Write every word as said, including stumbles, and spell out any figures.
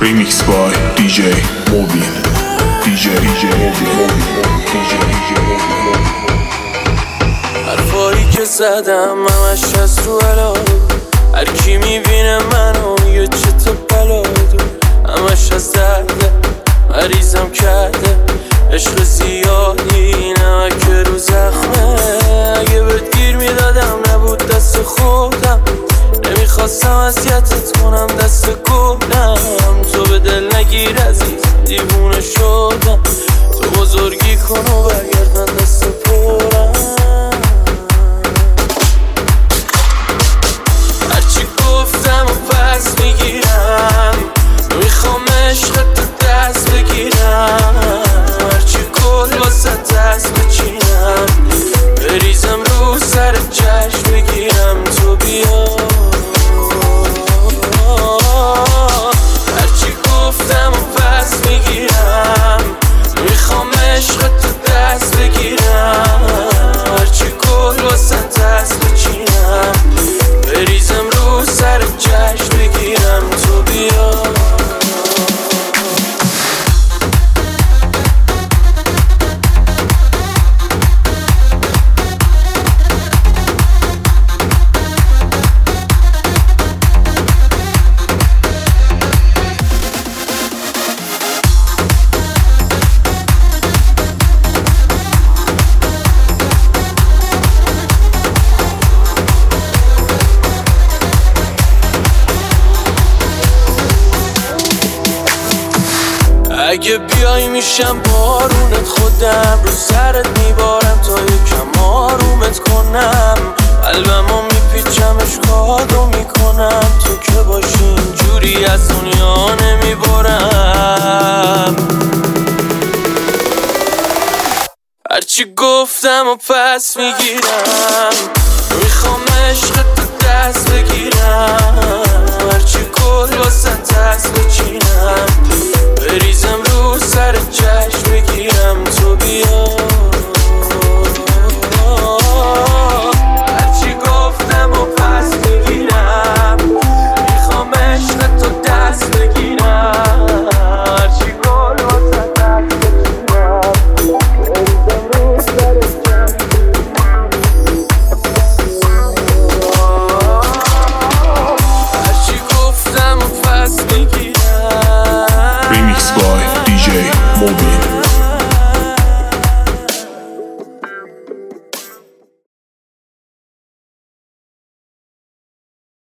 Remix by دی جی موبین دی جی دی جی حرفایی که زدم همش از رو علاقه، هر کی میبینه منو میگه چه تو بلا دو، همش از درده مریضم کرده عشق زیادی نمک رو زخمه. اگه بهت گیر میدادم نبود دست خودم، نمیخواستم اذیتت کنم دست گلم. تو به دل نگیر عزیز دیوونه شدم، تو بزرگی کن و برگرد من دست پرم. هرچی گفتم و پس میگیرم، میخوام عشقت تو دست بگیرم، هرچی کل واسه دست بچینم، بریزم رو سر چشم بگیرم تو بیا. هرچی گفتم و پس میگیرم، میخوام عشقت تو دست بگیرم، هرچی کل واسه دست بچینم، بریزم رو سر چشم بگیرم تو بیا. اگه بیای میشم بارونت، خودم رو سرت میبارم تا یکم آرومت کنم، قلبمو میپیچمش کادو میکنم، تو که باشی اینجوری از دنیا نمیبارم. هرچی گفتم و پس میگیرم، میخوام عشقت تو دست بگیرم، هرچی کل واسه دست بچینم،